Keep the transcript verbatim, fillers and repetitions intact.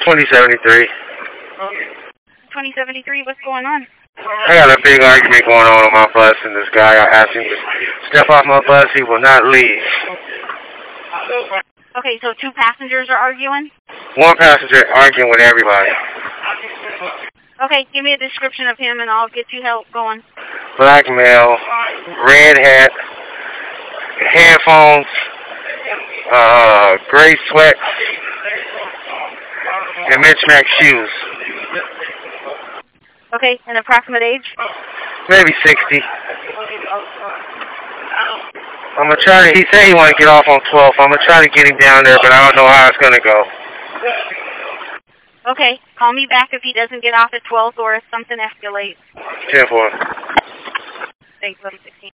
twenty seventy-three. twenty seventy-three, what's going on? I got a big argument going on on my bus, and this guy, I asked him to step off my bus. He will not leave. Okay, so two passengers are arguing? One passenger arguing with everybody. Okay, give me a description of him, and I'll get you help going. Black male, red hat, headphones, uh, gray sweats, and mismatched shoes. Okay, an approximate age? Maybe sixty. I'm gonna try to, he said he wanted to get off on twelfth. I'm gonna try to get him down there, but I don't know how it's gonna go. Okay, call me back if he doesn't get off at twelfth or if something escalates. ten four. Thanks, sixteen.